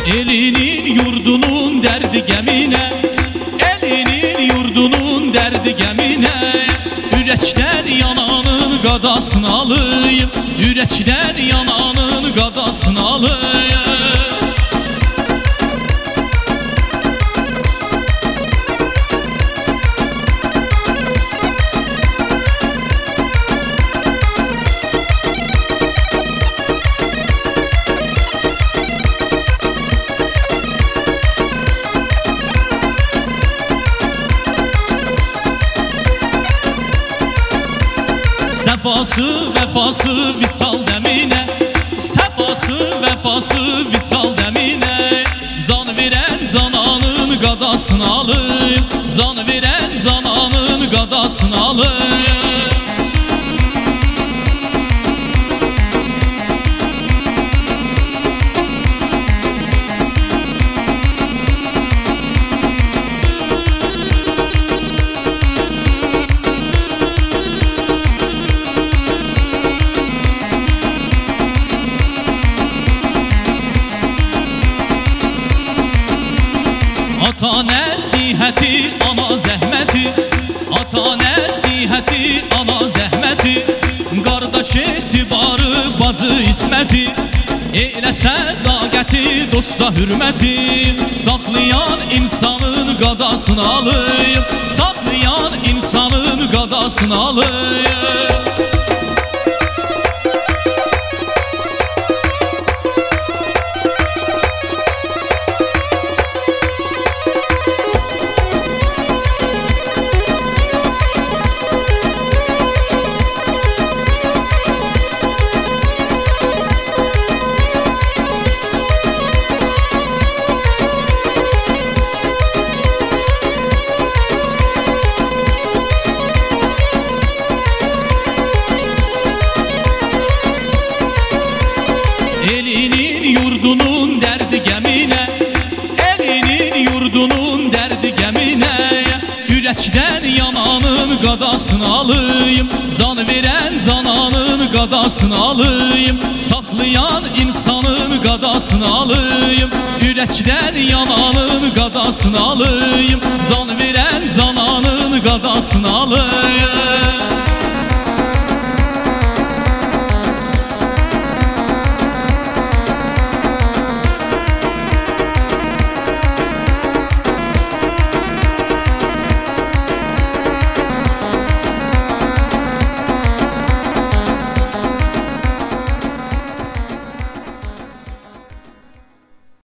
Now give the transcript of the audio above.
Elinin yurdunun derdi gemine, elinin yurdunun derdi gemine. Ürəkdən yananın qadasını alayım, ürəkdən yananın qadasını alayım. Səfası, vəfası, visal dəminə, səfası, vəfası, visal dəminə. Can verən cananın qadasını alım, can verən cananın qadasını alım. Ata nəsihəti, ana zəhməti, ata nəsihəti, ana zəhməti. Qardaş etibarı, bacı isməti, elə sədaqəti, dosta hürməti. Saxlayan insanın qadasını alayım, saxlayan insanın qadasını alayım. Elinin yurdunun derdi gemine, elinin yurdunun derdi gemine. Ürəkdən yananın qadasını alayım, can verən cananın qadasını alayım. Saxlayan insanın qadasını alayım, ürəkdən yananın qadasını alayım. Can verən cananın qadasını alayım.